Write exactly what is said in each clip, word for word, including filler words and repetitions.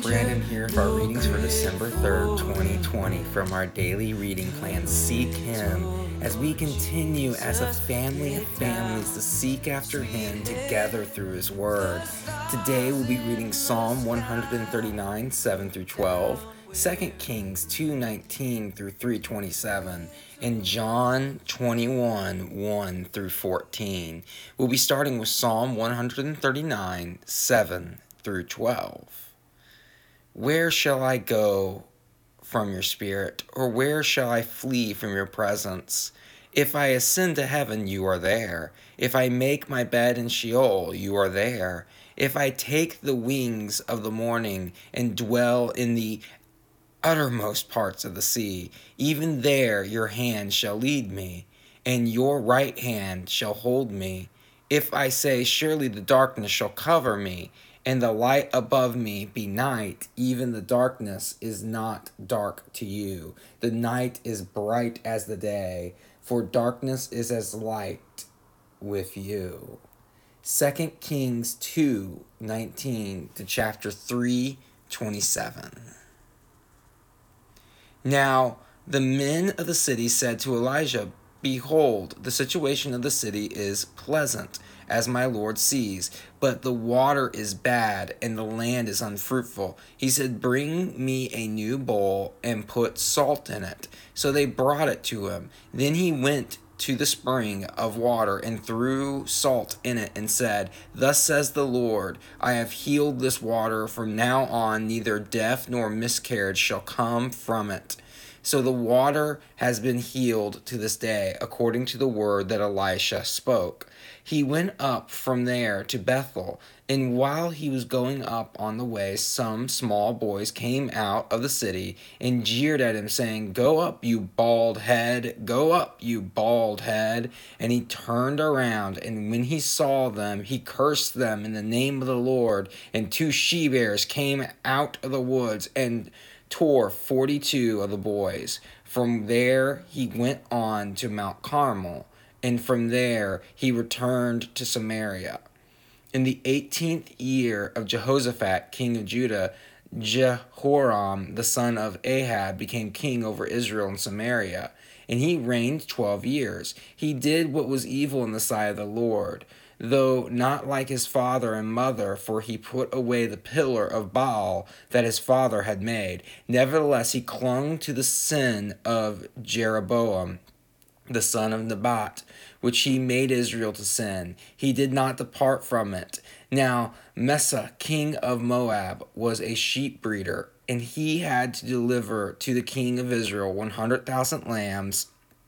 Brandon here for our readings for December third, twenty twenty from our daily reading plan, Seek Him, as we continue as a family of families to seek after Him together through His Word. Today we'll be reading Psalm one thirty-nine, seven through twelve, Second Kings two nineteen through three twenty-seven, and John twenty-one, one through fourteen. We'll be starting with Psalm one thirty-nine, seven through twelve. Where shall I go from your spirit, or where shall I flee from your presence? If I ascend to heaven, you are there. If I make my bed in Sheol, you are there. If I take the wings of the morning and dwell in the uttermost parts of the sea, even there your hand shall lead me, and your right hand shall hold me. If I say, surely the darkness shall cover me, and the light above me be night, even the darkness is not dark to you. The night is bright as the day, for darkness is as light with you. Second Kings two nineteen to chapter three twenty-seven. Now the men of the city said to Elijah, behold, the situation of the city is pleasant, as my Lord sees, but the water is bad, and the land is unfruitful. He said, bring me a new bowl, and put salt in it. So they brought it to him. Then he went to the spring of water, and threw salt in it, and said, thus says the Lord, I have healed this water. From now on neither death nor miscarriage shall come from it. So the water has been healed to this day, according to the word that Elisha spoke. He went up from there to Bethel, and while he was going up on the way, some small boys came out of the city and jeered at him, saying, go up, you bald head, go up, you bald head. And he turned around, and when he saw them, he cursed them in the name of the Lord. And two she-bears came out of the woods and tore forty-two of the boys. From there he went on to Mount Carmel, and from there he returned to Samaria. In the eighteenth year of Jehoshaphat, king of Judah, Jehoram, the son of Ahab, became king over Israel and Samaria, and he reigned twelve years. He did what was evil in the sight of the Lord, though not like his father and mother, for he put away the pillar of Baal that his father had made. Nevertheless, he clung to the sin of Jeroboam, the son of Nebat, which he made Israel to sin. He did not depart from it. Now Mesa, king of Moab, was a sheep breeder, and he had to deliver to the king of Israel one hundred thousand lambs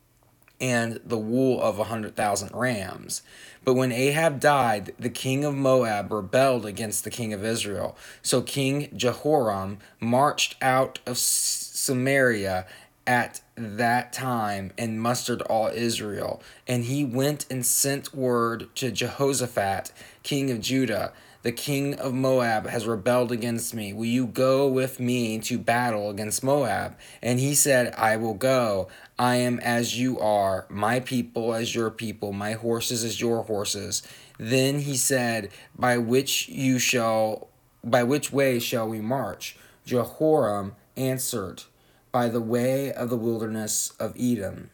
and the wool of a hundred thousand rams. But when Ahab died, the king of Moab rebelled against the king of Israel. So King Jehoram marched out of Samaria at that time and mustered all Israel. And he went and sent word to Jehoshaphat, king of Judah, the king of Moab has rebelled against me. Will you go with me to battle against Moab? And he said, I will go. I am as you are, my people as your people, my horses as your horses. Then he said, by which you shall, by which way shall we march? Jehoram answered, by the way of the wilderness of Edom.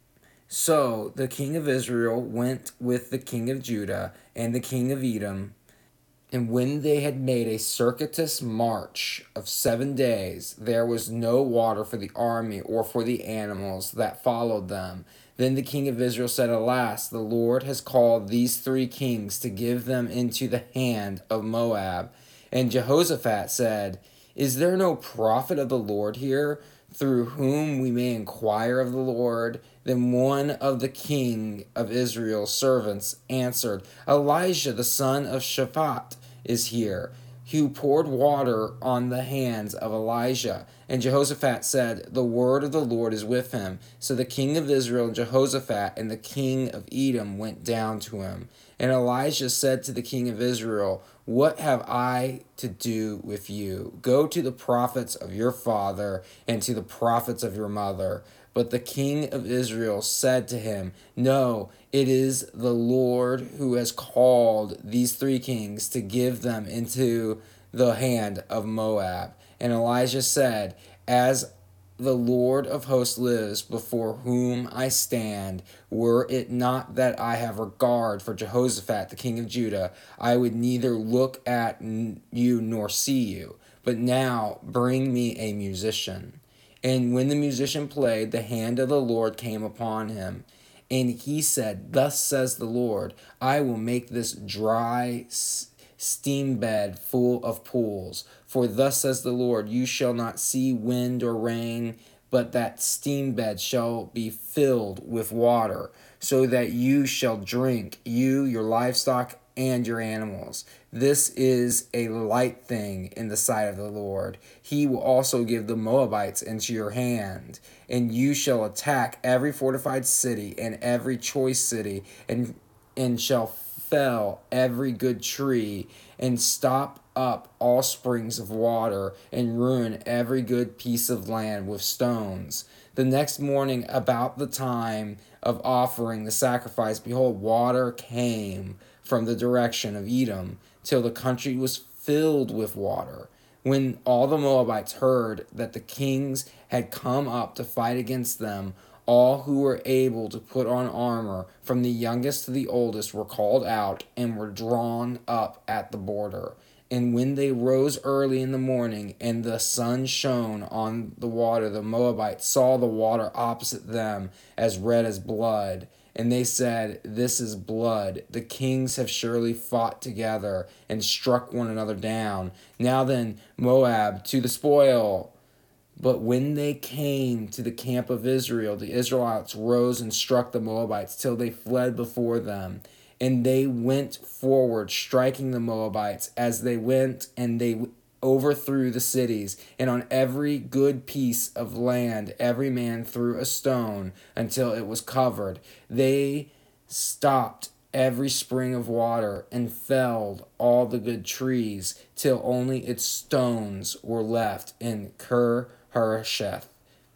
So the king of Israel went with the king of Judah and the king of Edom. And when they had made a circuitous march of seven days, there was no water for the army or for the animals that followed them. Then the king of Israel said, alas, the Lord has called these three kings to give them into the hand of Moab. And Jehoshaphat said, is there no prophet of the Lord here, through whom we may inquire of the Lord? Then one of the king of Israel's servants answered, Elijah the son of Shaphat is here, who poured water on the hands of Elijah. And Jehoshaphat said, the word of the Lord is with him. So the king of Israel and Jehoshaphat and the king of Edom went down to him. And Elijah said to the king of Israel, what have I to do with you? Go to the prophets of your father and to the prophets of your mother. But the king of Israel said to him, no, it is the Lord who has called these three kings to give them into the hand of Moab. And Elijah said, As the Lord of hosts lives, before whom I stand, were it not that I have regard for Jehoshaphat the king of Judah, I would neither look at you nor see you. But now bring me a musician. And when the musician played, the hand of the Lord came upon him. And he said, Thus says the Lord, I will make this dry steam bed full of pools. For thus says the Lord, you shall not see wind or rain, but that steam bed shall be filled with water, so that you shall drink, you, your livestock, and your animals. This is a light thing in the sight of the Lord. He will also give the Moabites into your hand, and you shall attack every fortified city and every choice city, and and shall fell every good tree, and stop up all springs of water, and ruin every good piece of land with stones. The next morning, about the time of offering the sacrifice, behold, water came from the direction of Edom, till the country was filled with water. When all the Moabites heard that the kings had come up to fight against them, all who were able to put on armor, from the youngest to the oldest, were called out and were drawn up at the border. And when they rose early in the morning, and the sun shone on the water, the Moabites saw the water opposite them as red as blood. And they said, This is blood. The kings have surely fought together and struck one another down. Now then, Moab, to the spoil. But when they came to the camp of Israel, the Israelites rose and struck the Moabites till they fled before them. And they went forward, striking the Moabites as they went, and they overthrew the cities. And on every good piece of land every man threw a stone until it was covered. They stopped every spring of water and felled all the good trees till only its stones were left in Ker Harosheth.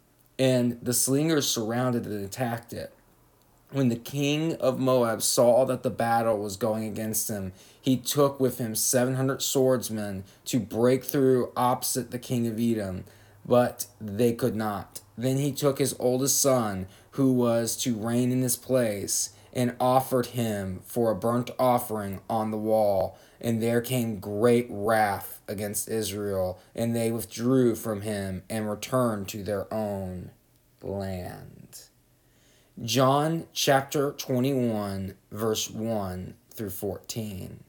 And the slingers surrounded and attacked it. When the king of Moab saw that the battle was going against him, he took with him seven hundred swordsmen to break through opposite the king of Edom, but they could not. Then he took his oldest son, who was to reign in his place, and offered him for a burnt offering on the wall. And there came great wrath against Israel, and they withdrew from him and returned to their own land. John chapter twenty-one, verse one through fourteen.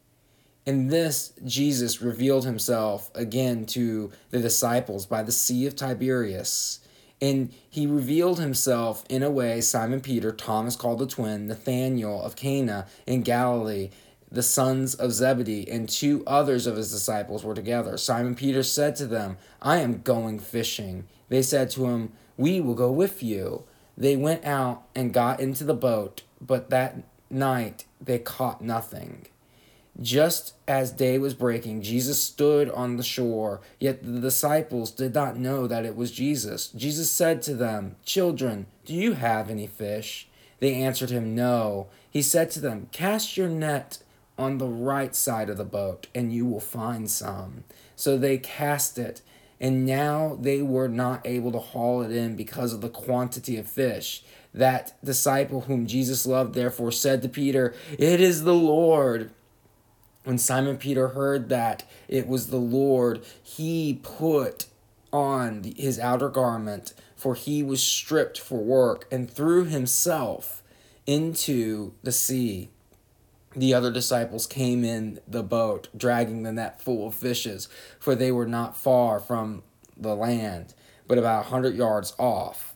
In this, Jesus revealed himself again to the disciples by the Sea of Tiberias. And he revealed himself in a way Simon Peter, Thomas called the twin, Nathanael of Cana in Galilee, the sons of Zebedee, and two others of his disciples were together. Simon Peter said to them, I am going fishing. They said to him, We will go with you. They went out and got into the boat, but that night they caught nothing. Just as day was breaking, Jesus stood on the shore, yet the disciples did not know that it was Jesus. Jesus said to them, Children, do you have any fish? They answered him, No. He said to them, Cast your net on the right side of the boat, and you will find some. So they cast it, and now they were not able to haul it in because of the quantity of fish. That disciple whom Jesus loved therefore said to Peter, It is the Lord. When Simon Peter heard that it was the Lord, he put on his outer garment, for he was stripped for work, and threw himself into the sea. The other disciples came in the boat, dragging the net full of fishes, for they were not far from the land, but about a hundred yards off.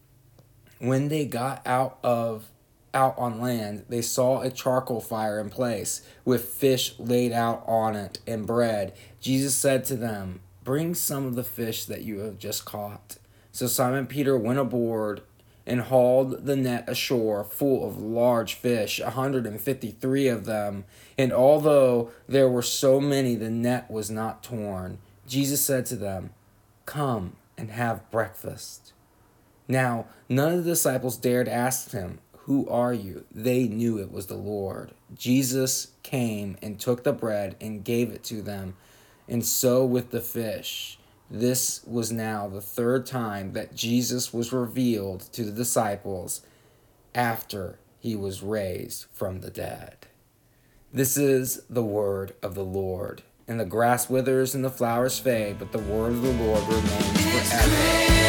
When they got out of out on land, they saw a charcoal fire in place, with fish laid out on it, and bread. Jesus said to them, Bring some of the fish that you have just caught. So Simon Peter went aboard and hauled the net ashore full of large fish, a hundred and fifty-three of them. And although there were so many, the net was not torn. Jesus said to them, Come and have breakfast. Now, none of the disciples dared ask him, Who are you? They knew it was the Lord. Jesus came and took the bread and gave it to them, and so with the fish. This was now the third time that Jesus was revealed to the disciples after he was raised from the dead. This is the word of the Lord. And the grass withers and the flowers fade, but the word of the Lord remains forever.